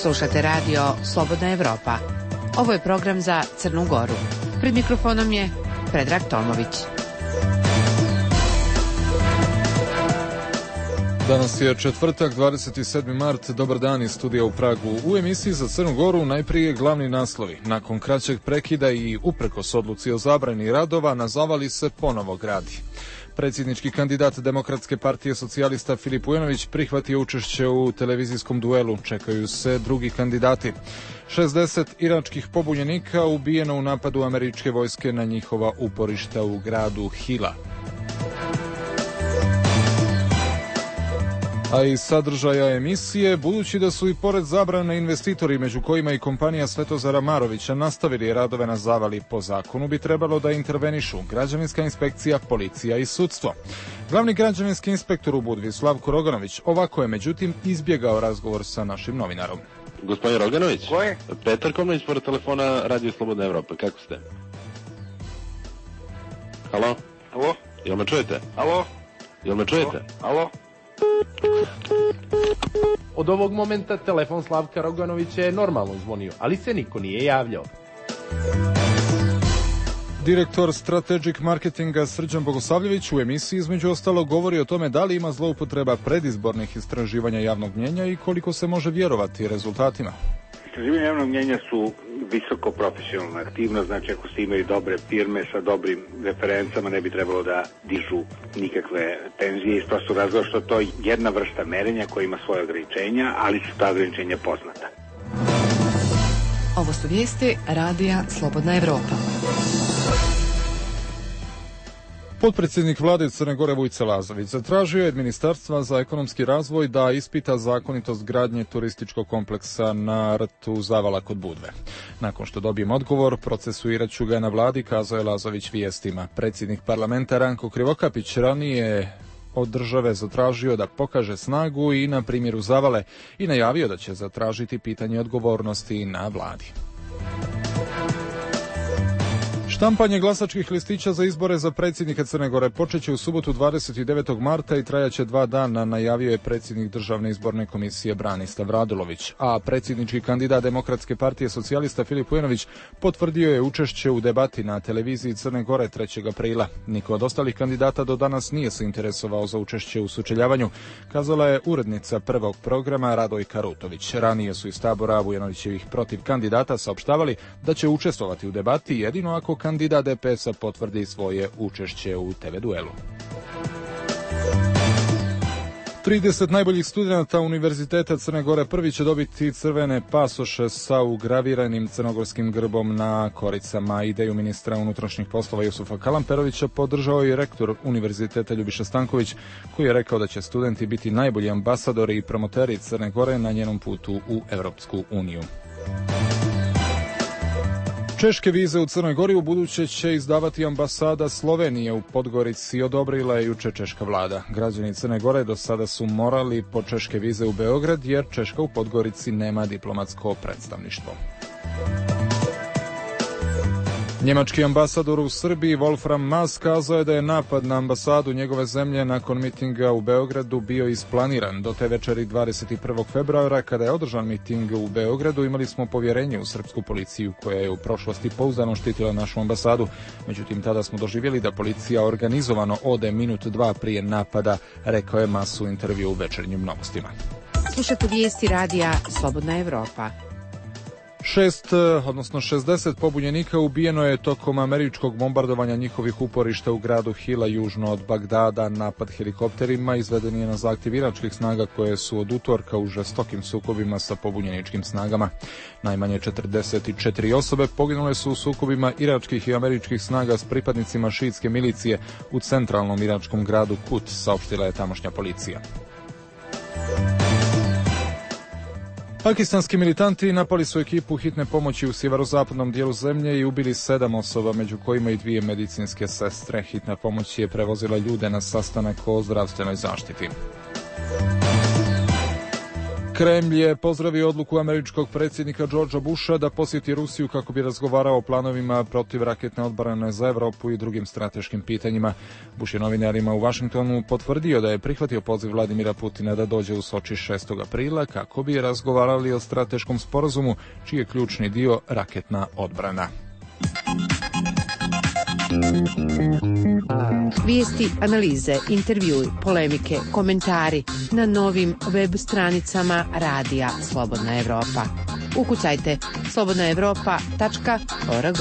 Slušate radio Slobodna Evropa. Ovo je program za Crnu Goru. Pred mikrofonom je Predrag Tomović. Danas je četvrtak, 27. mart. Dobar dan iz studija u Pragu. U emisiji za Crnu Goru najprije glavni naslovi. Nakon kraćeg prekida i uprkos odluci o zabrani radova, na Zavali se ponovo gradi. Predsjednički kandidat Demokratske partije socijalista Filip Vujanović prihvatio učešće u televizijskom duelu. Čekaju se drugi kandidati. 60 iračkih pobunjenika ubijeno u napadu američke vojske na njihova uporišta u gradu Hila. A iz sadržaja emisije, budući da su i pored zabrane investitori, među kojima i kompanija Svetozara Marovića, nastavili radove na Zavali, po zakonu bi trebalo da intervenišu građevinska inspekcija, policija i sudstvo. Glavni građevinski inspektor u Budvi, Slavko Roganović, ovako je međutim izbjegao razgovor sa našim novinarom. Gospodin Roganović? Ko je? Petar Komnović, pored telefona Radio Slobodna Evropa. Kako ste? Halo? Alo? Jel me čujete? Alo? Jel me čujete? Alo? Od ovog momenta telefon Slavka Roganovića je normalno zvonio, ali se niko nije javljao. Direktor Strategic Marketinga Srđan Bogosavljević u emisiji između ostalo govori o tome da li ima zloupotreba predizbornih istraživanja javnog mnjenja i koliko se može vjerovati rezultatima. Istraživanje javnog mnjenja su visoko profesionalna aktivnost, znači ako ste imali dobre firme sa dobrim referencama ne bi trebalo da dižu nikakve tenzije iz prostog razloga što to je jedna vrsta merenja koja ima svoje ograničenja, ali su ta ograničenja poznata. Ovo su vijesti Radija Slobodna Evropa. Potpredsjednik vlade Crne Gore Vujce Lazović zatražio je od Ministarstva za ekonomski razvoj da ispita zakonitost gradnje turističkog kompleksa na rtu Zavala kod Budve. Nakon što dobijem odgovor, procesuirat ću ga na vladi, kazao je Lazović vijestima. Predsjednik parlamenta Ranko Krivokapić ranije od države zatražio da pokaže snagu i na primjeru Zavale i najavio da će zatražiti pitanje odgovornosti na vladi. Štampanje glasačkih listića za izbore za predsjednika Crne Gore počeće u subotu 29. marta i trajaće 2 dana, najavio je predsjednik Državne izborne komisije Branislav Radulović, a predsjednički kandidat Demokratske partije socijalista Filip Vujanović potvrdio je učešće u debati na televiziji Crne Gore 3. aprila. Niko od ostalih kandidata do danas nije se interesovao za učešće u sučeljavanju, kazala je urednica prvog programa Radojka Rutović. Ranije su iz tabora Vujanovićevih protiv kandidata saopštavali da će učestvovati u debati jedino ako kandidat DPS-a potvrdi svoje učešće u TV duelu. 30 najboljih studenata Univerziteta Crne Gore prvi će dobiti crvene pasoše sa ugraviranim crnogorskim grbom na koricama. Ideju ministra unutrašnjih poslova Jusufa Kalamperovića podržao i rektor Univerziteta Ljubiša Stanković, koji je rekao da će studenti biti najbolji ambasadori i promoteri Crne Gore na njenom putu u Evropsku uniju. Češke vize u Crnoj Gori ubuduće će izdavati ambasada Slovenije u Podgorici, odobrila je juče češka vlada. Građani Crne Gore do sada su morali po češke vize u Beograd, jer Češka u Podgorici nema diplomatsko predstavništvo. Njemački ambasador u Srbiji Wolfram Maas kazao je da je napad na ambasadu njegove zemlje nakon mitinga u Beogradu bio isplaniran. Do te večeri 21. februara, kada je održan miting u Beogradu, imali smo povjerenje u srpsku policiju koja je u prošlosti pouzdano štitila našu ambasadu. Međutim, tada smo doživjeli da policija organizovano ode minut, dva prije napada, rekao je Maas u intervju u Večernjim novostima. Slušate vijesti Radija Slobodna Evropa. 60 pobunjenika ubijeno je tokom američkog bombardovanja njihovih uporišta u gradu Hila južno od Bagdada. Napad helikopterima izveden je na zahtjev iračkih snaga koje su od utorka u žestokim sukobima sa pobunjeničkim snagama. Najmanje 44 osobe poginule su u sukobima iračkih i američkih snaga s pripadnicima šiitske milicije u centralnom iračkom gradu Kut, saopštila je tamošnja policija. Pakistanski militanti napali su ekipu hitne pomoći u sjeverozapadnom dijelu zemlje i ubili 7 osoba, među kojima i 2 medicinske sestre. Hitna pomoć je prevozila ljude na sastanak o zdravstvenoj zaštiti. Kremlj je pozdravio odluku američkog predsjednika Georgea Busha da posjeti Rusiju kako bi razgovarao o planovima protiv raketne odbrane za Evropu i drugim strateškim pitanjima. Bush je novinarima u Vašingtonu potvrdio da je prihvatio poziv Vladimira Putina da dođe u Soči 6. aprila kako bi razgovarali o strateškom sporazumu čiji je ključni dio raketna odbrana. Vijesti, analize, intervjui, polemike, komentari na novim web stranicama Radija Slobodna Evropa. Ukucajte slobodnaevropa.org.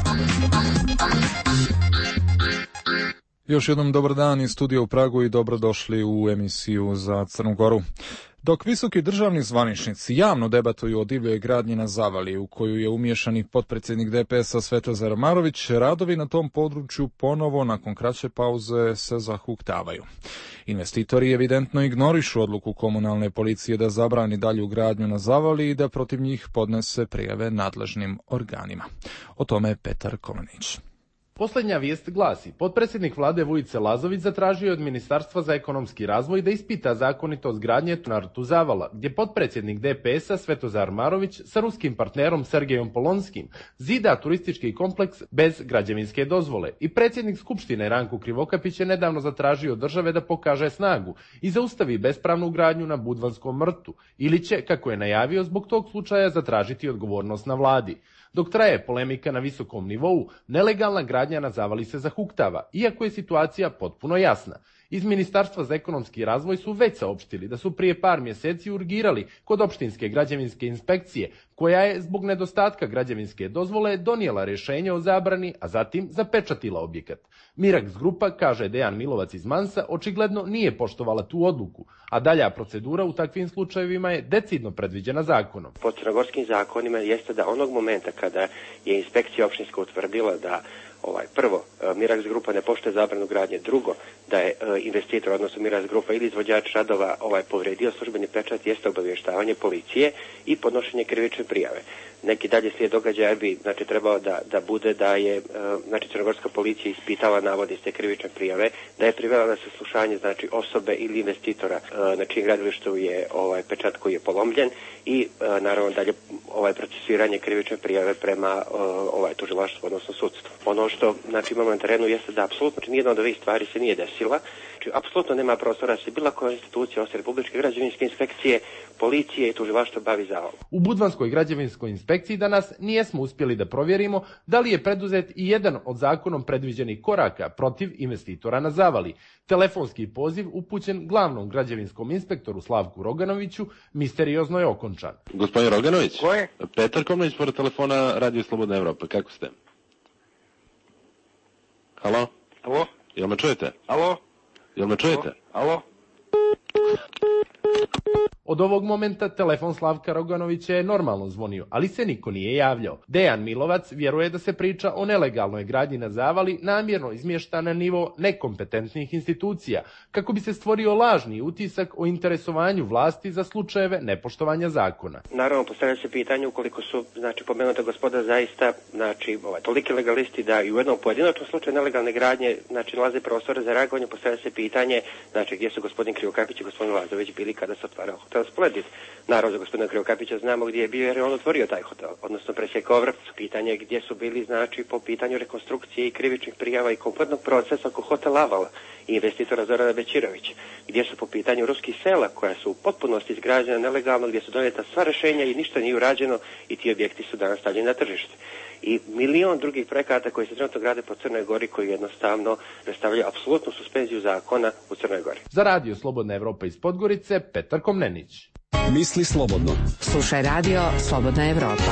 Još jednom dobar dan iz studija u Pragu i dobrodošli u emisiju za Crnu Goru. Dok visoki državni zvaničnici javno debatuju o divljoj gradnji na Zavali, u koju je umiješani potpredsjednik DPS-a Svetozar Marović, radovi na tom području ponovo, nakon kraće pauze, se zahuktavaju. Investitori evidentno ignorišu odluku komunalne policije da zabrani dalju gradnju na Zavali i da protiv njih podnese prijave nadležnim organima. O tome Petar Komanić. Posljednja vijest glasi, potpredsjednik vlade Vujice Lazović zatražio od Ministarstva za ekonomski razvoj da ispita zakonitost gradnje na rtu Zavala, gdje potpredsjednik DPS-a Svetozar Marović sa ruskim partnerom Sergejom Polonskim zida turistički kompleks bez građevinske dozvole i predsjednik Skupštine Ranko Krivokapić je nedavno zatražio od države da pokaže snagu i zaustavi bespravnu gradnju na Budvanskom rtu ili će, kako je najavio, zbog tog slučaja zatražiti odgovornost na vladi. Dok traje polemika na visokom nivou, nelegalna gradnja na Zavali se zahuktava, iako je situacija potpuno jasna. Iz Ministarstva za ekonomski razvoj su već saopštili da su prije par mjeseci urgirali kod opštinske građevinske inspekcije, koja je zbog nedostatka građevinske dozvole donijela rješenje o zabrani, a zatim zapečatila objekat. Mirax Grupa, kaže Dejan Milovac iz Mansa, očigledno nije poštovala tu odluku, a dalja procedura u takvim slučajevima je decidno predviđena zakonom. Po crnogorskim zakonima jeste da onog momenta kada je inspekcija opštinska utvrdila da prvo, Mirax Grupa ne poštuje zabranu gradnje, drugo, da je investitor, odnosno Mirax Grupa ili izvođač radova povredio službeni pečat, jeste obavještavanje policije i podnošenje krivične prijave. Neki dalje slijed događaja bi trebao da bude da je crnogorska policija ispitala navode iz te krivične prijave, da je privela na saslušanje osobe ili investitora na čijem gradilištu je pečat koji je polomljen i naravno dalje procesuiranje krivične prijave prema tužilaštvu, odnosno sudstvu. Ono što imamo na terenu jeste da apsolutno nijedna od ovih stvari se nije desila. Apsolutno nema prostora da se bila koja institucija osim Republičke građevinske inspekcije, policije i tužilaštva bavi za ovo. U Budvanskoj građevinskoj inspekciji danas nijesmo uspjeli da provjerimo da li je preduzet i jedan od zakonom predviđenih koraka protiv investitora na Zavali. Telefonski poziv upućen glavnom građevinskom inspektoru Slavku Roganoviću misteriozno je okončan. Gospodin Roganović? Ko je? Petar Komanić, pored telefona Radio Slobodna Evropa. Kako ste? Halo? Alo? Jel me čujete? Alo? Jel me čujete? Alo? Od ovog momenta telefon Slavka Roganovića je normalno zvonio, ali se niko nije javljao. Dejan Milovac vjeruje da se priča o nelegalnoj gradnji na Zavali namjerno izmješta na nivo nekompetentnih institucija, kako bi se stvorio lažni utisak o interesovanju vlasti za slučajeve nepoštovanja zakona. Naravno, postavlja se pitanje ukoliko su, pomenuta gospoda zaista, toliki legalisti da i u jednom pojedinačnom slučaju nelegalne gradnje, nalaze prostore za reagovanje, postavlja se pitanje, gdje su gospodin Krivokapić i gospodin Lazović bili kada se otvarao hotel Splendid. Naravno, za gospodina Krivokapića znamo gdje je bio jer je on otvorio taj hotel, odnosno presjekao vrpcu. Pitanje gdje su bili, po pitanju rekonstrukcije i krivičnih prijava i kompletnog procesa oko hotela Avala i investitora Zorana Bećirovića. Gdje su po pitanju ruskih sela koja su u potpunosti izgrađena nelegalno, gdje su donijeta sva rješenja i ništa nije urađeno i ti objekti su danas stavljeni na tržište. I milion drugih projekata koji se trenutno grade po Crnoj Gori koji jednostavno predstavljaju apsolutnu suspenziju zakona u Crnoj Gori. Za Radio Slobodna Evropa iz Podgorice, Petar Komnenić. Misli slobodno. Slušaj Radio Slobodna Evropa.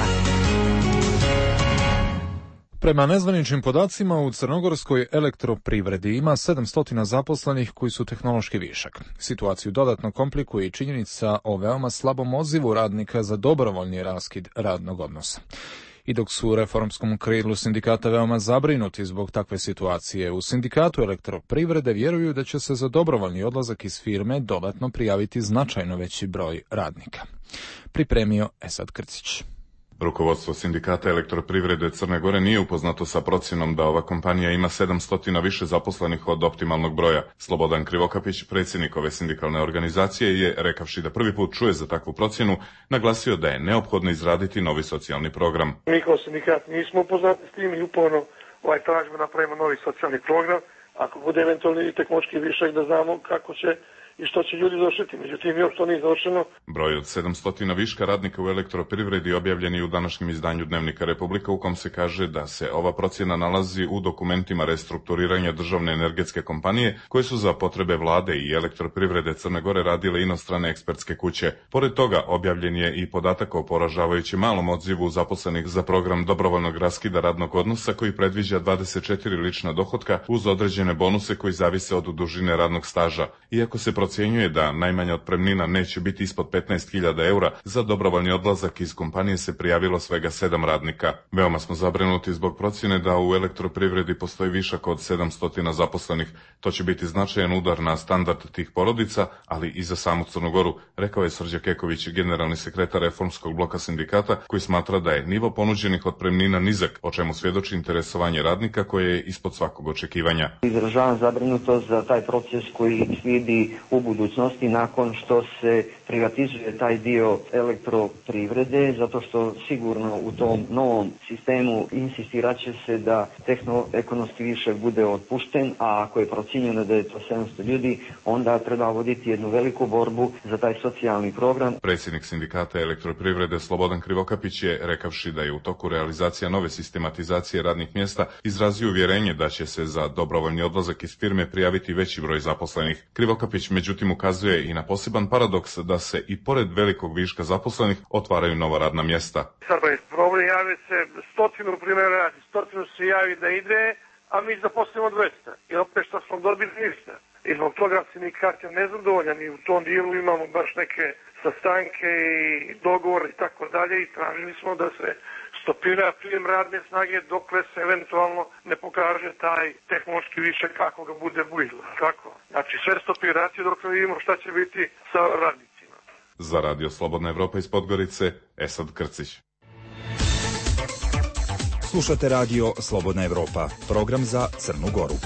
Prema nezvaničnim podacima u crnogorskoj elektroprivredi ima 700 zaposlenih koji su tehnološki višak. Situaciju dodatno komplikuje i činjenica o veoma slabom odzivu radnika za dobrovoljni raskid radnog odnosa. I dok su u reformskom krilu sindikata veoma zabrinuti zbog takve situacije, u sindikatu elektroprivrede vjeruju da će se za dobrovoljni odlazak iz firme dodatno prijaviti značajno veći broj radnika. Pripremio Esad Krcić. Rukovodstvo sindikata elektroprivrede Crne Gore nije upoznato sa procjenom da ova kompanija ima 700 više zaposlenih od optimalnog broja. Slobodan Krivokapić, predsjednik ove sindikalne organizacije, je, rekavši da prvi put čuje za takvu procjenu, naglasio da je neophodno izraditi novi socijalni program. Mi kao sindikat nismo upoznati s tim i uporno tražimo da napravimo novi socijalni program. Ako bude eventualni tehnološki višak da znamo kako će i što će ljudi završiti. Međutim, još to nije završeno. Broj od 700 viška radnika u elektroprivredi objavljen je u današnjem izdanju Dnevnika Republika, u kom se kaže da se ova procjena nalazi u dokumentima restrukturiranja državne energetske kompanije, koje su za potrebe vlade i elektroprivrede Crne Gore radile inostrane ekspertske kuće. Pored toga, objavljen je i podatak o poražavajuće malom odzivu zaposlenih za program dobrovoljnog raskida radnog odnosa, koji predviđa 24 lična dohotka uz određene bonuse koji zavise od dužine radnog staža. Iako se procjenjuje da najmanja otpremnina neće biti ispod 15.000 eura, za dobrovoljni odlazak iz kompanije se prijavilo svega 7 radnika. Veoma smo zabrinuti zbog procjene da u elektroprivredi postoji višak od 700 zaposlenih. To će biti značajan udar na standard tih porodica, ali i za samu Crnu Goru, rekao je Srđa Keković, generalni sekretar Reformskog bloka sindikata, koji smatra da je nivo ponuđenih otpremnina nizak, o čemu svjedoči interesovanje radnika koje je ispod svakog očekivanja. Izražavam zabrinutost za taj proces koji slijedi u budućnosti nakon što se privatizuje taj dio elektroprivrede, zato što sigurno u tom novom sistemu insistirat će se da tehnoekonomski višak bude otpušten, a ako je procijenjeno da je to 700 ljudi, onda treba voditi jednu veliku borbu za taj socijalni program. Predsjednik sindikata elektroprivrede Slobodan Krivokapić je, rekavši da je u toku realizacija nove sistematizacije radnih mjesta, izrazio uvjerenje da će se za dobrovoljni odlazak iz firme prijaviti veći broj zaposlenih. Krivokapić međutim ukazuje i na poseban paradoks da se i pored velikog viška zaposlenih otvaraju nova radna mjesta. Sada je problem, javi se 100 primjera, 100 se javi da ide, a mi zaposlimo 200. I opet što smo dobili ništa. I zbog toga sindikat je nezadovoljan i u tom dijelu imamo baš neke sastanke i dogovore i tako dalje i tražili smo da se stopira prijem radne snage dokle se eventualno ne pokaže taj tehnološki višak kako ga bude bujilo. Kako? Znači sve stopiracije dok vidimo šta će biti sa radnicima. Za Radio Slobodna Evropa iz Podgorice, Esad Krcić. Slušate Radio Slobodna Evropa, program za Crnu Goru.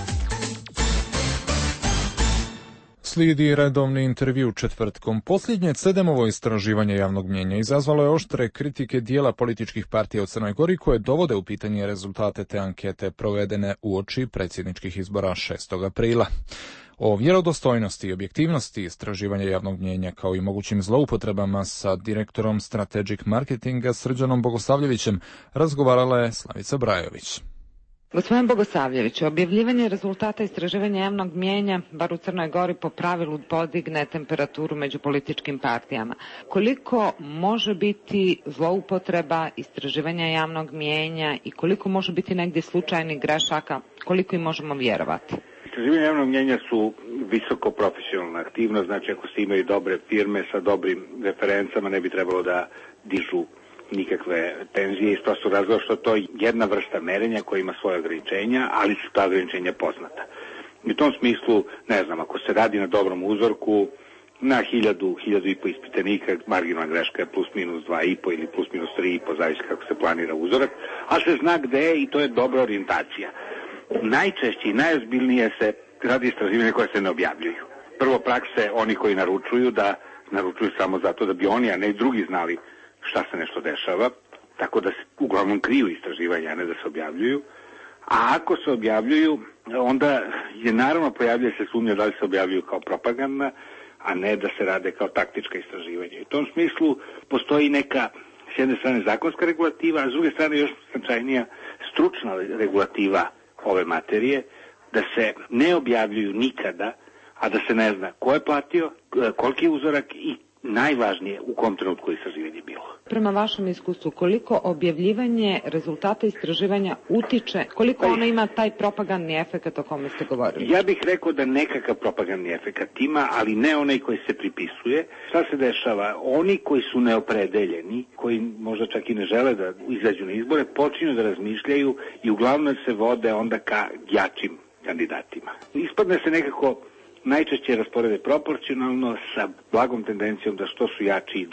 Slijedi redovni intervju četvrtkom. Posljednje CEDEM-ovo istraživanje javnog mnijenja izazvalo je oštre kritike dijela političkih partija u Crnoj Gori koje dovode u pitanje rezultate te ankete provedene uoči predsjedničkih izbora 6. aprila. O vjerodostojnosti i objektivnosti istraživanja javnog mnijenja kao i mogućim zloupotrebama sa direktorom Strategic Marketinga Srđanom Bogosavljevićem razgovarala je Slavica Brajović. Gospodin Bogosavljević, objavljivanje rezultata istraživanja javnog mnijenja, bar u Crnoj Gori, po pravilu podigne temperaturu među političkim partijama. Koliko može biti zloupotreba istraživanja javnog mnijenja i koliko može biti negdje slučajnih grešaka, koliko im možemo vjerovati? Istraživanje javnog mnijenja su visoko profesionalna aktivnost, znači ako se imaju dobre firme sa dobrim referencama ne bi trebalo da dižu nikakve tenzije iz prostog razloga što to je jedna vrsta merenja koja ima svoje ograničenja, ali su ta ograničenja poznata. I u tom smislu, ne znam, ako se radi na dobrom uzorku, na 1000 ispitanika, marginalna greška je plus minus 2,5 ili plus minus 3,5, zavisi kako se planira uzorak, a se zna gde je i to je dobra orijentacija. Najčešće i najozbiljnije se radi istraživanje koje se ne objavljuju. Prvo prakse oni koji naručuju da naručuju samo zato da bi oni, a ne drugi znali šta se nešto dešava, tako da se uglavnom kriju istraživanja, a ne da se objavljuju. A ako se objavljuju, onda je naravno pojavljuje se sumnja da li se objavljuju kao propaganda, a ne da se rade kao taktička istraživanja. U tom smislu postoji neka, s jedne strane, zakonska regulativa, a s druge strane još značajnija stručna regulativa ove materije, da se ne objavljuju nikada, a da se ne zna ko je platio, koliki je uzorak i najvažnije u kom trenutku istraživanje bilo. Prema vašem iskustvu, koliko objavljivanje rezultata istraživanja utiče, koliko ono ima taj propagandni efekat o kome ste govorili? Ja bih rekao da nekakav propagandni efekat ima, ali ne onaj koji se pripisuje. Šta se dešava? Oni koji su neopredeljeni, koji možda čak i ne žele da izađu na izbore, počinju da razmišljaju i uglavnom se vode onda ka jačim kandidatima. Ispadne se nekako najčešće rasporede proporcionalno sa blagom tendencijom da što su jači idu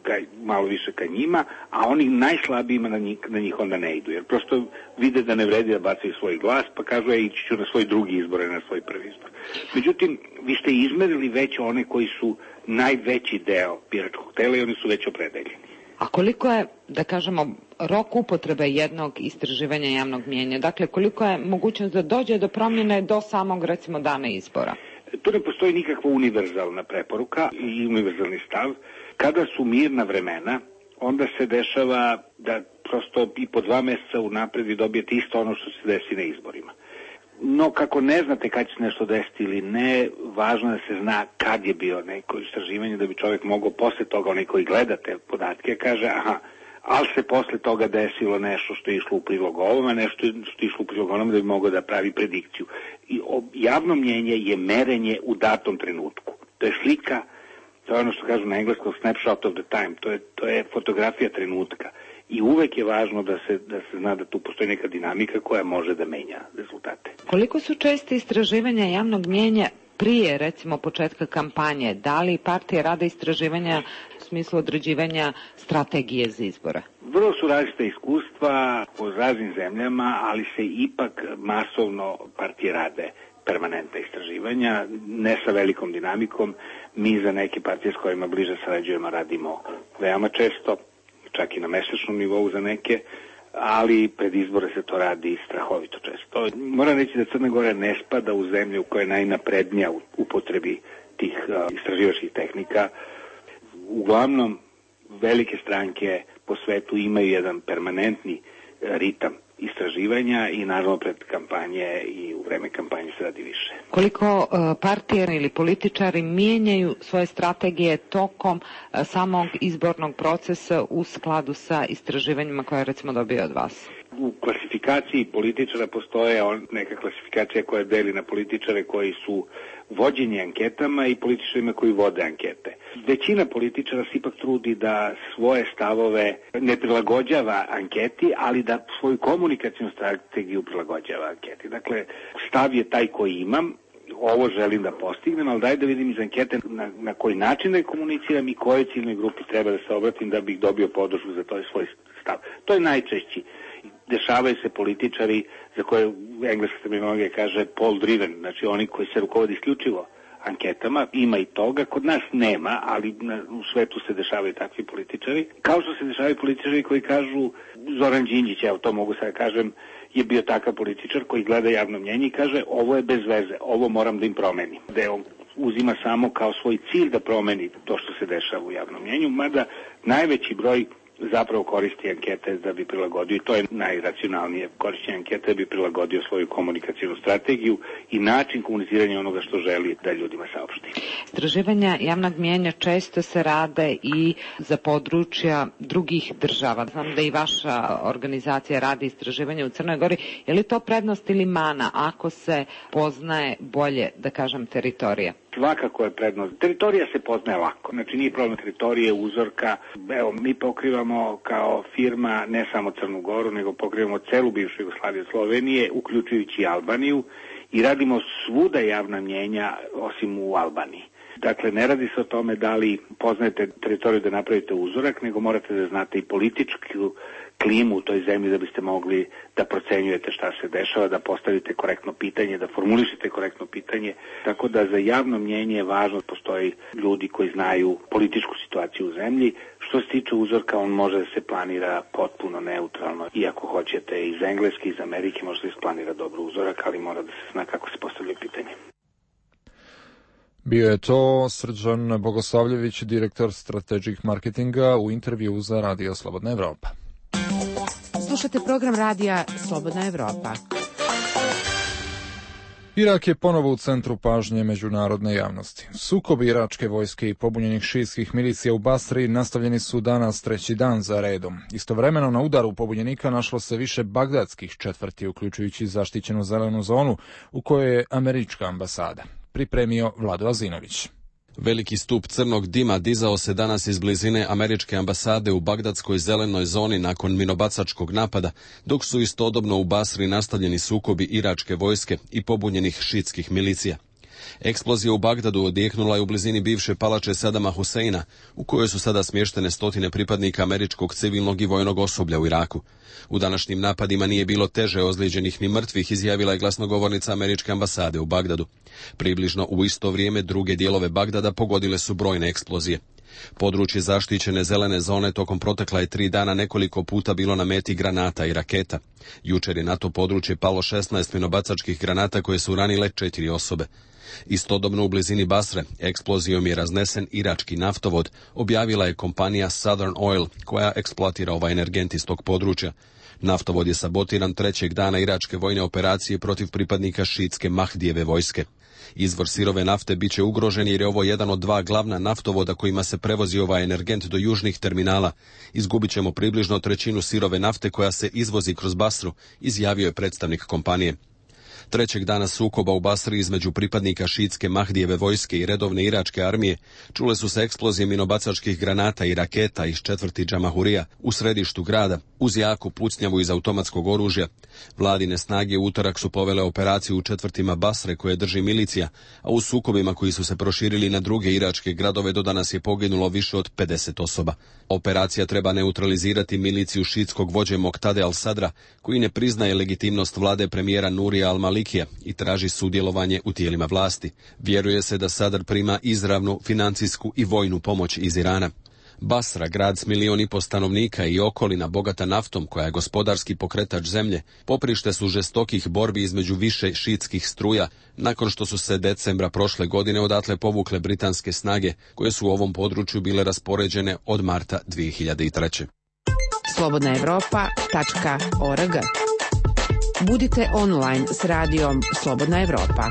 malo više ka njima, a oni najslabijima na njih onda ne idu, jer prosto vide da ne vredi da bacaju svoj glas, pa kažu ići ću na svoj drugi izbor, na svoj prvi izbor. Međutim, vi ste izmerili već one koji su najveći deo biračkog tela i oni su već opredeljeni. A koliko je, da kažemo, rok upotrebe jednog istraživanja javnog mijenja? Dakle, koliko je mogućnost da dođe do promjene do samog, recimo, dana izbora? Tu ne postoji nikakva univerzalna preporuka i univerzalni stav. Kada su mirna vremena, onda se dešava da prosto i po 2 mjeseca unapred vi dobijete isto ono što se desi na izborima. No, kako ne znate kad će se nešto desiti ili ne, važno je da se zna kad je bio neko istraživanje, da bi čovjek mogao posle toga, onaj koji gleda te podatke, kaže, ali se posle toga desilo nešto što je išlo u prilog ovome, nešto što je išlo u prilog onome, da bi mogao da pravi predikciju. I javno mnjenje je merenje u datom trenutku. To je slika, to je ono što kažu na engleskom snapshot of the time, to je fotografija trenutka. I uvek je važno da se zna da tu postoji neka dinamika koja može da menja rezultate. Koliko su česte istraživanja javnog mnjenja prije, recimo, početka kampanje? Da li partije rade istraživanja u smislu određivanja strategije za izbore? Vrlo su različita iskustva po raznim zemljama, ali se ipak masovno partije rade permanentna istraživanja, ne sa velikom dinamikom. Mi za neke partije s kojima bliže sarađujemo radimo veoma često, čak i na mesečnom nivou za neke, ali pred izbore se to radi strahovito često. Moram reći da Crna Gora ne spada u zemlju koja je najnaprednija u upotrebi tih istraživačkih tehnika. Uglavnom, velike stranke po svetu imaju jedan permanentni ritam istraživanja i naravno pred kampanje i u vreme kampanje se radi više. Koliko partije ili političari mijenjaju svoje strategije tokom samog izbornog procesa u skladu sa istraživanjima koje recimo dobije od vas? U klasifikaciji političara postoje neka klasifikacija koja deli na političare koji su vođeni anketama i političarima koji vode ankete. Većina političara se ipak trudi da svoje stavove ne prilagođava anketi, ali da svoju komunikacijnu strategiju prilagođava anketi. Dakle, stav je taj koji imam, ovo želim da postignem, ali daj da vidim iz ankete na koji način da je komuniciram i kojoj ciljnoj grupi treba da se obratim da bih dobio podršku za to svoj stav. To je najčešći. Dešavaju se političari za koje engleska terminologija kaže poll driven, znači oni koji se rukovode isključivo anketama, ima i toga, kod nas nema, ali u svetu se dešavaju takvi političari. Kao što se dešavaju političari koji kažu, Zoran Đinđić, evo to mogu sad kažem, je bio takav političar koji gleda javno mnjenje i kaže ovo je bez veze, ovo moram da im promenim. Da on uzima samo kao svoj cilj da promeni to što se dešava u javnom mnjenju, mada najveći broj zapravo koristi ankete da bi prilagodio, i to je najracionalnije, korišćenje ankete da bi prilagodio svoju komunikacijnu strategiju i način komuniciranja onoga što želi da ljudima saopšti. Istraživanja javnog mnjenja često se rade i za područja drugih država. Znam da i vaša organizacija radi istraživanje u Crnoj Gori. Je li to prednost ili mana ako se poznaje bolje, da kažem, teritorija? Svakako je prednost. Teritorija se poznaje lako. Znači nije problem teritorije, uzorka. Evo, mi pokrivamo kao firma ne samo Crnu Goru, nego pokrivamo celu bivšu Jugoslaviju, Slovenije, uključujući i Albaniju, i radimo svuda javna mnjenja osim u Albaniji. Dakle, ne radi se o tome da li poznajete teritoriju da napravite uzorak, nego morate da znate i političku klimu u toj zemlji da biste mogli da procenjujete šta se dešava, da postavite korektno pitanje, da formulišete korektno pitanje. Tako da za javno mnjenje je važno da postoji ljudi koji znaju političku situaciju u zemlji. Što se tiče uzorka, on može da se planira potpuno neutralno. Iako hoćete iz Engleske, iz Amerike, može da se planira dobro uzorak, ali mora da se zna kako se postavlja pitanje. Bio je to Srđan Bogosavljević, direktor strategic marketinga, u intervju za Radio Slobodna Evropa. Slušate program radija Slobodna Evropa. Irak je ponovo u centru pažnje međunarodne javnosti. Sukobi iračke vojske i pobunjenih šijskih milicija u Basri nastavljeni su danas 3. dan za redom. Istovremeno na udaru pobunjenika našlo se više bagdadskih četvrti, uključujući zaštićenu zelenu zonu u kojoj je američka ambasada. Pripremio Vlado Azinović. Veliki stup crnog dima dizao se danas iz blizine američke ambasade u bagdadskoj zelenoj zoni nakon minobacačkog napada, dok su istodobno u Basri nastavljeni sukobi iračke vojske i pobunjenih šitskih milicija. Eksplozija u Bagdadu odjehnula je u blizini bivše palače Sadama Huseina, u kojoj su sada smještene stotine pripadnika američkog civilnog i vojnog osoblja u Iraku. U današnjim napadima nije bilo teže ozlijeđenih ni mrtvih, izjavila je glasnogovornica američke ambasade u Bagdadu. Približno u isto vrijeme druge dijelove Bagdada pogodile su brojne eksplozije. Područje zaštićene zelene zone tokom protekla je 3 dana nekoliko puta bilo na meti granata i raketa. Jučer je na to područje palo 16 minobacačkih granata koje su ranile 4 osobe. Istodobno u blizini Basre eksplozijom je raznesen irački naftovod, objavila je kompanija Southern Oil koja eksploatira ovaj energent iz tog područja. Naftovod je sabotiran 3. dana iračke vojne operacije protiv pripadnika šiitske Mahdijeve vojske. Izvor sirove nafte bit će ugrožen jer je ovo jedan od 2 glavna naftovoda kojima se prevozi ovaj energent do južnih terminala. Izgubit ćemo približno 1/3 sirove nafte koja se izvozi kroz Basru, izjavio je predstavnik kompanije. 3. dana sukoba u Basri između pripadnika šiitske Mahdijeve vojske i redovne iračke armije čule su se eksplozije minobacačkih granata i raketa iz četvrti Džamahurija u središtu grada, uz jaku pucnjavu iz automatskog oružja. Vladine snage u utorak su povele operaciju u četvrtima Basre koje drži milicija, a u sukobima koji su se proširili na druge iračke gradove do danas je poginulo više od 50 osoba. Operacija treba neutralizirati miliciju šiitskog vođe Moqtade al-Sadra, koji ne priznaje legitimnost vlade premijera Nurija al-Malikija i traži sudjelovanje u tijelima vlasti. Vjeruje se da Sadr prima izravnu financijsku i vojnu pomoć iz Irana. Basra, grad s 1,5 milijuna stanovnika i okolina bogata naftom koja je gospodarski pokretač zemlje, poprište su žestokih borbi između više šiitskih struja, nakon što su se decembra prošle godine odatle povukle britanske snage koje su u ovom području bile raspoređene od marta 2003. slobodnaevropa.org. Budite online s radijom Slobodna Evropa.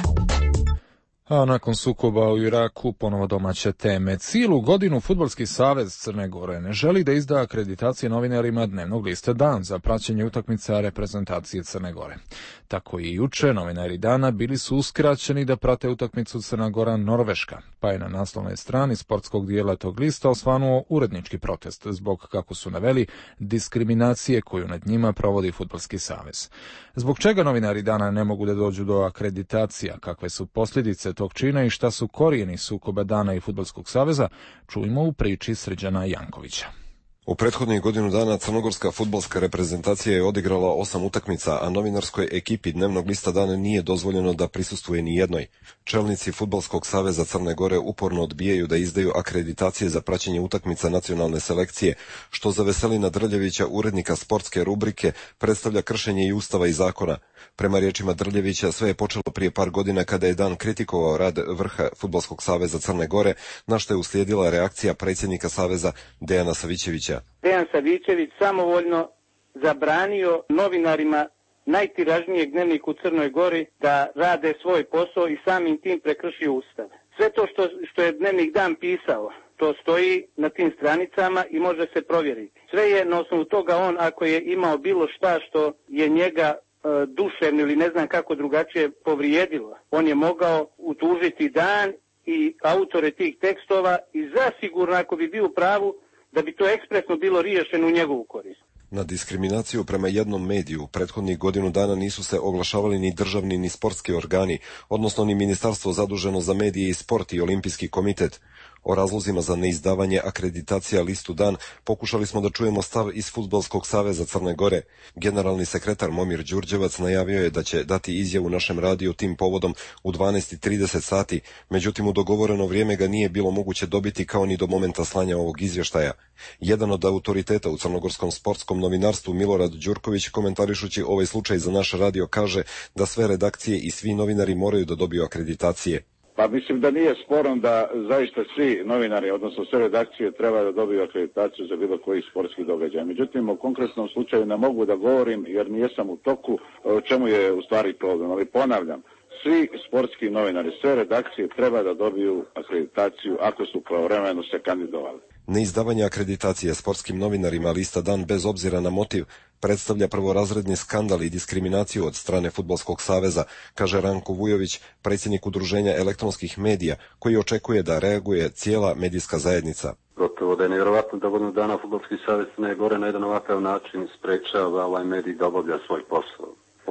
A nakon sukoba u Iraku ponovo domaće teme. Cijelu godinu Fudbalski savez Crne Gore ne želi da izda akreditacije novinarima dnevnog lista Dan za praćenje utakmica reprezentacije Crne Gore. Tako i juče novinari Dana bili su uskraćeni da prate utakmicu Crna Gora Norveška, pa je na naslovnoj strani sportskog dijela tog lista osvanuo urednički protest zbog, kako su naveli, diskriminacije koju nad njima provodi Fudbalski savez. Zbog čega novinari Dana ne mogu da dođu do akreditacija, kakve su posljedice tog čina i šta su korijeni sukoba Dana i Fudbalskog saveza, čujemo u priči Srđana Jankovića. U prethodnih godinu dana crnogorska fudbalska reprezentacija je odigrala 8 utakmica, a novinarskoj ekipi dnevnog lista Dan nije dozvoljeno da prisustvuje ni jednoj. Čelnici Fudbalskog saveza Crne Gore uporno odbijaju da izdaju akreditacije za praćenje utakmica nacionalne selekcije, što za Veselina Drljevića, urednika sportske rubrike, predstavlja kršenje i ustava i zakona. Prema riječima Drljevića, sve je počelo prije par godina kada je Dan kritikovao rad vrha Fudbalskog saveza Crne Gore, na što je uslijedila reakcija predsjednika saveza Dejana Savićevića. Dejan Savićević samovoljno zabranio novinarima najtiražnijeg dnevnika u Crnoj Gori da rade svoj posao i samim tim prekršio ustav. Sve to što je dnevnik Dan pisao, to stoji na tim stranicama i može se provjeriti. Sve je na osnovu toga on, ako je imao bilo šta što je njega duševno ili ne znam kako drugačije povrijedilo, on je mogao utužiti Dan i autore tih tekstova i zasigurno, ako bi bio u pravu, da bi to ekspresno bilo riješeno u njegovu korist. Na diskriminaciju prema jednom mediju prethodnih godinu dana nisu se oglašavali ni državni ni sportski organi, odnosno ni ministarstvo zaduženo za medije i sport i olimpijski komitet. O razlozima za neizdavanje akreditacija listu Dan pokušali smo da čujemo stav iz Fudbalskog saveza Crne Gore. Generalni sekretar Momir Đurđevac najavio je da će dati izjavu našem radiju tim povodom u 12:30 sati, međutim u dogovoreno vrijeme ga nije bilo moguće dobiti kao ni do momenta slanja ovog izvještaja. Jedan od autoriteta u crnogorskom sportskom novinarstvu, Milorad Đurković, komentarišući ovaj slučaj za naš radio, kaže da sve redakcije i svi novinari moraju da dobiju akreditacije. Pa mislim da nije sporno da zaista svi novinari, odnosno sve redakcije, treba da dobiju akreditaciju za bilo koji sportski događaj. Međutim, u konkretnom slučaju ne mogu da govorim jer nijesam u toku o čemu je u stvari problem. Ali ponavljam, svi sportski novinari, sve redakcije treba da dobiju akreditaciju ako su pravovremeno se kandidovali. Neizdavanje akreditacije sportskim novinarima lista Dan bez obzira na motiv predstavlja prvorazredni skandal i diskriminaciju od strane Fudbalskog saveza, kaže Ranko Vujović, predsjednik udruženja elektronskih medija, koji očekuje da reaguje cijela medijska zajednica. Gotovo da je nevjerojatno da godinu dana Fudbalski savez Crne Gore na jedan ovakav način sprečava ovaj medij da obavlja svoj posao. Ovako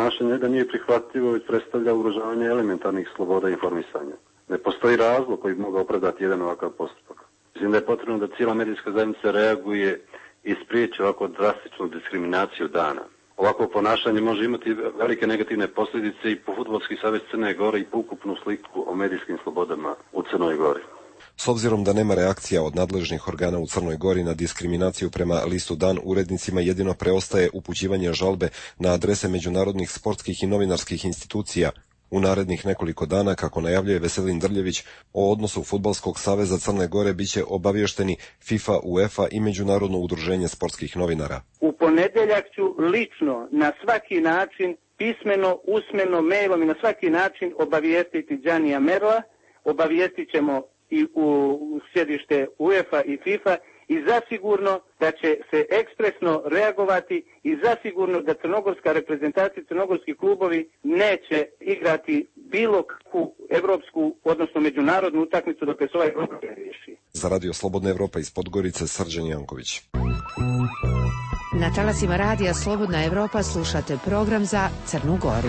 ponašanje da nije prihvatljivo i predstavlja ugrožavanje elementarnih sloboda informisanja. Ne postoji razlog koji bi mogao opravdati jedan ovakav postupak. Mislim da je potrebno da cijela medijska zajednica reaguje i spriječi ovako drastičnu diskriminaciju dana. Ovako ponašanje može imati velike negativne posljedice i po Fudbalski savez Crne Gore i po ukupnu sliku o medijskim slobodama u Crnoj Gori. S obzirom da nema reakcija od nadležnih organa u Crnoj Gori na diskriminaciju prema listu Dan, urednicima jedino preostaje upućivanje žalbe na adrese međunarodnih sportskih i novinarskih institucija. U narednih nekoliko dana, kako najavljuje Veselin Drljević, o odnosu Fudbalskog saveza Crne Gore biće obavješteni FIFA, UEFA i Međunarodno udruženje sportskih novinara. U ponedjeljak ću lično na svaki način, pismeno, usmeno, mailom i na svaki način obavijestiti Giannia Merla, obavijestit ćemo i u sjedište UEFA i FIFA i zasigurno da će se ekspresno reagovati i zasigurno da crnogorska reprezentacija, crnogorski klubovi neće igrati bilo kakvu evropsku, odnosno međunarodnu utakmicu dok se ovaj problem ne riješi. Za Radio Slobodna Evropa iz Podgorice, Srđan Janković. Na talasima Radija Slobodna Evropa slušate program za Crnu Goru.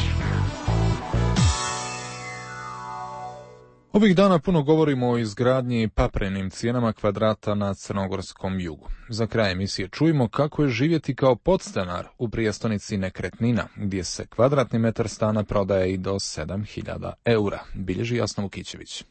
Ovih dana puno govorimo o izgradnji paprenim cijenama kvadrata na crnogorskom jugu. Za kraj emisije čujemo kako je živjeti kao podstanar u prijestonici nekretnina, gdje se kvadratni metar stana prodaje i do 7.000 eura, bilježi Jasna Vukićević.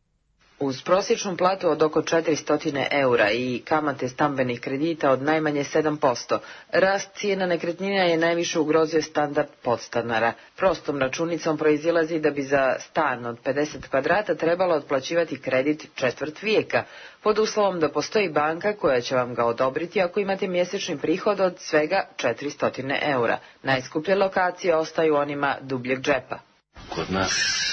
Uz prosječnu platu od oko 400 eura i kamate stambenih kredita od najmanje 7%, rast cijena nekretnina je najviše ugrozio standard podstanara. Prostom računicom proizilazi da bi za stan od 50 kvadrata trebalo otplaćivati kredit četvrt vijeka, pod uslovom da postoji banka koja će vam ga odobriti ako imate mjesečni prihod od svega 400 eura. Najskuplje lokacije ostaju onima dubljeg džepa. Kod nas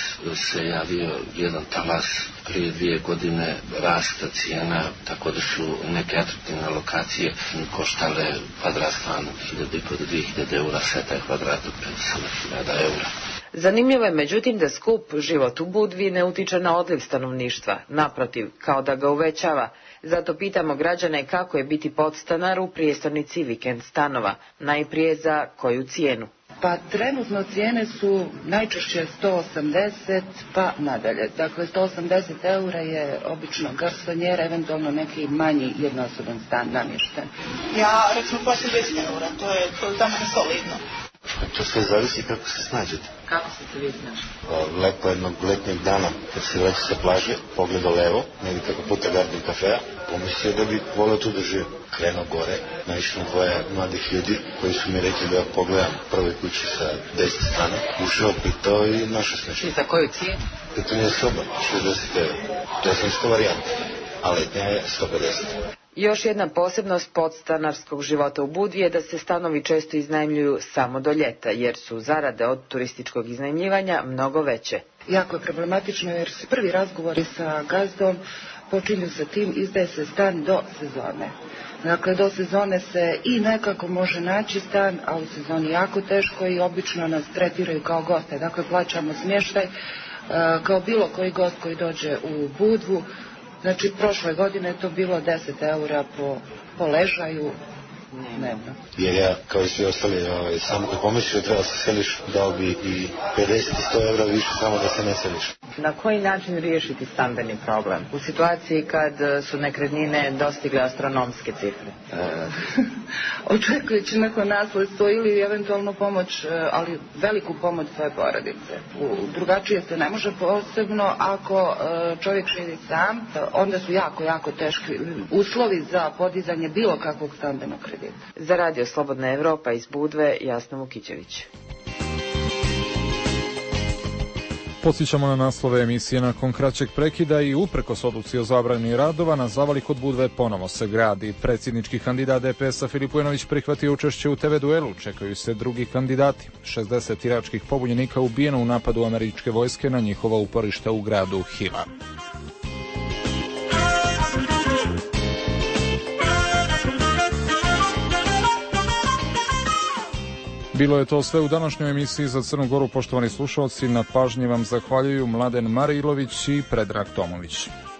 se javio jedan talas prije 2 godine rasta cijena, tako da su neke atraktivne lokacije koštale kvadrat stan 1.500 do 2.000 eura, sve taj kvadrat od 500.000 eura. Zanimljivo je međutim da skup život u Budvi ne utiče na odliv stanovništva, naprotiv, kao da ga uvećava. Zato pitamo građane kako je biti podstanar u prijestolnici vikend stanova, najprije za koju cijenu. Pa trenutno cijene su najčešće 180 pa nadalje. Dakle, 180 eura je obično garsonjera, eventualno neki manji jednosoban stan namješten. Ja recimo plaćam 200 eura, to je za mene solidno. To sve zavisi kako se snađete. Kako se vi snažete? Lepo jednog letnjeg dana, kad se vraća sa plaže, pogleda levo, negdje preko puta Garden kafea, pomislio da bi volio tu da živim. Krenuo gore, naišao dvoje mladih ljudi koji su mi rekli da ja pogledam prvoj kući sa 10 strane, ušao, pitao i našao smešno. I za koju cijenu? Pitanje je soba, 60 eura. To je sam 100 varijanta, a letnja je 150. Još jedna posebnost podstanarskog života u Budvi je da se stanovi često iznajmljuju samo do ljeta, jer su zarade od turističkog iznajmljivanja mnogo veće. Jako je problematično jer se prvi razgovori sa gazdom počinju sa tim, izdaje se stan do sezone. Dakle, do sezone se i nekako može naći stan, a u sezoni jako teško i obično nas tretiraju kao goste. Dakle, plaćamo smještaj kao bilo koji gost koji dođe u Budvu. Znači, prošle godine je to bilo 10 eura po ležaju dnevno. Jer ja, kao i svi ostali, samo kad pomislio da treba se seliš, dao bi i 50 i 100 eura više samo da se ne seliš. Na koji način riješiti stambeni problem? U situaciji kad su nekretnine dostigle astronomske cifre? Očekujući neko nasledstvo ili eventualno pomoć, ali veliku pomoć svoje porodice. Drugačije se ne može, posebno ako čovjek živi sam, onda su jako teški uslovi za podizanje bilo kakvog stambenog kredita. Za Radio Slobodna Evropa iz Budve, Jasna Vukićević. Podsjećamo na naslove emisije nakon kraćeg prekida i uprkos odluci o zabrani radova na zavali kod Budve ponovo se gradi. Predsjednički kandidat DPS-a Filip Vujanović prihvatio učešće u TV duelu, čekaju se drugi kandidati. 60 iračkih pobunjenika ubijeno u napadu američke vojske na njihova uporišta u gradu Hila. Bilo je to sve u današnjoj emisiji za Crnu Goru, poštovani slušalci. Na pažnji vam zahvaljuju Mladen Marilović i Predrag Tomović.